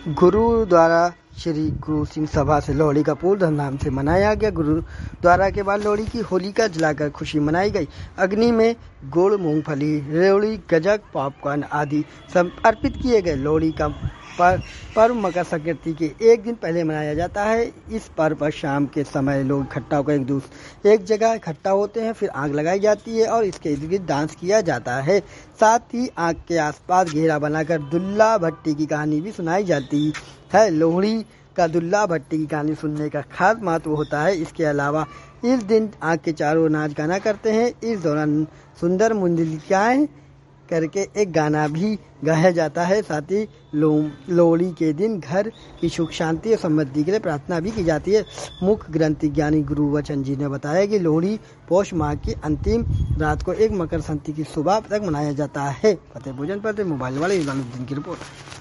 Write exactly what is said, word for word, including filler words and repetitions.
गुरुद्वारा श्री गुरु सिंह सभा से लोहड़ी का पूर्ण धूमधाम से मनाया गया। गुरुद्वारा के बाद लोहड़ी की होलिका जलाकर खुशी मनाई गई। अग्नि में गुड़, मूंगफली, रेवड़ी, गजक, पॉपकॉर्न आदि सब अर्पित किए गए। लोहड़ी का पर्व मकर संक्रांति के एक दिन पहले मनाया जाता है। इस पर्व पर शाम के समय लोग इकट्ठा होकर एक दूसरे एक जगह इकट्ठा होते हैं, फिर आग लगाई जाती है और इसके इर्द गिर्द डांस किया जाता है। साथ ही आग के आसपास घेरा बनाकर दुल्ला भट्टी की कहानी भी सुनाई जाती है। लोहड़ी का दुल्ला भट्टी की कहानी सुनने का खास महत्व होता है। इसके अलावा इस दिन आग के चारों नाच गाना करते हैं। इस दौरान सुंदर मुंदलिकाएं करके एक गाना भी गाया जाता है। साथ ही लोहड़ी के दिन घर की सुख शांति और समृद्धि के लिए प्रार्थना भी की जाती है। मुख्य ग्रंथी ज्ञानी गुरु वचन जी ने बताया कि लोहड़ी पौष माह की अंतिम रात को एक मकर संक्रांति की सुबह तक मनाया जाता है। फतेह भोजन पर मोबाइल वाले इमानुद्दीन की रिपोर्ट।